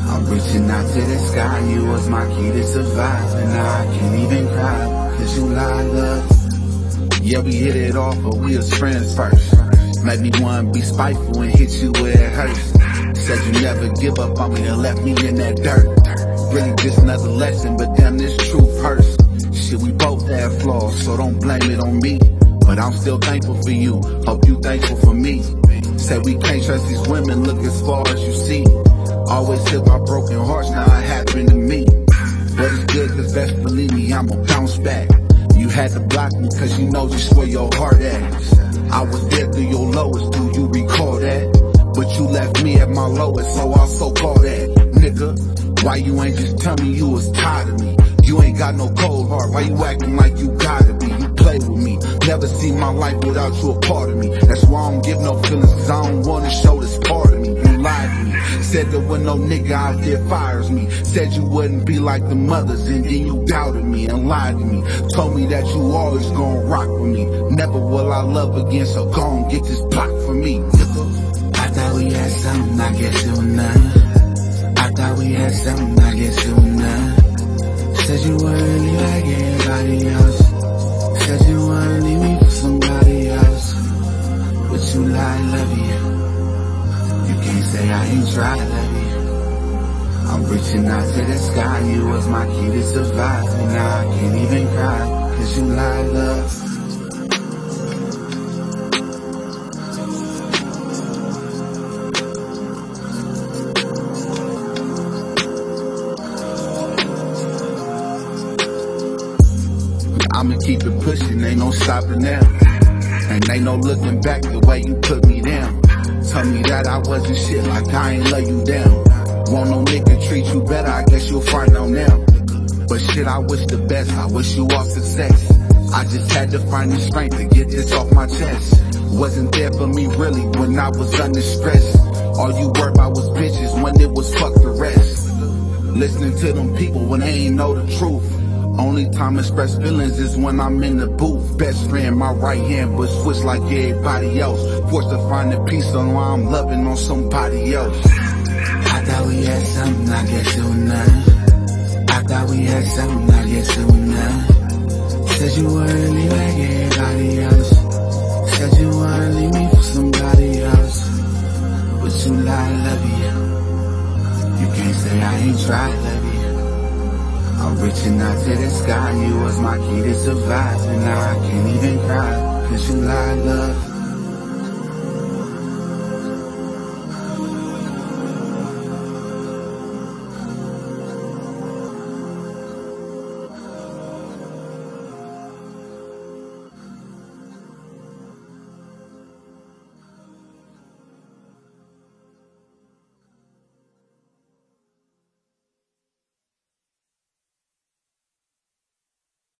I'm reaching out to the sky, you was my key to survive. And now I can't even cry, cause you lied, love. Yeah, we hit it off, but we was friends first. Made me wanna be spiteful and hit you where it hurts. Said you never give up on me and left me in that dirt. Really just another lesson, but damn, this truth hurts. Shit, we both had flaws, so don't blame it on me. But I'm still thankful for you, hope you thankful for me. Said we can't trust these women, look as far as you see. Always hit my broken hearts, now it happened to me. But it's good, cause best believe me, I'ma bounce back. You had to block me cause you know just where your heart at. I was there through your lowest, do you recall that? But you left me at my lowest, so I'll so call that. Nigga, why you ain't just tell me you was tired of me? You ain't got no cold heart, why you acting like you gotta be? You play with me, never see my life without you a part of me. That's why I don't give no feelings, cause I don't wanna show this part of me. You lied to me, said there was no nigga out there fires me. Said you wouldn't be like the mothers, and then you doubted me and lied to me. Told me that you always gonna rock with me. Never will I love again, so go and get this block for me. I thought we had something, I guess it was none. I thought we had something, I guess it was none. Said you wouldn't really like anybody else. Said you wouldn't leave me for somebody else. But you lied, love you. You can't say I ain't tried, love you. I'm reaching out to the sky, you was my key to survive. And now I can't even cry, cause you lied, love. I'ma keep it pushing, ain't no stopping now. And ain't no looking back the way you put me down. Tell me that I wasn't shit, like I ain't lay you down. Want no nigga treat you better, I guess you'll find out now. But shit, I wish the best, I wish you all success. I just had to find the strength to get this off my chest. Wasn't there for me really when I was under stress. All you worried about was bitches when it was fuck the rest. Listening to them people when they ain't know the truth. Only time I express feelings is when I'm in the booth. Best friend, my right hand, but switch like everybody else. Forced to find the peace on why I'm loving on somebody else. I thought we had something, I guess it was none. I thought we had something, I guess it was none. Said you wouldn't really like anybody else. Said you wouldn't leave me for somebody else. But you lied, love you. You can't say I ain't tried, love you. I'm reaching out to the sky, you was my key to survive. And now I can't even cry, cause you lied, love.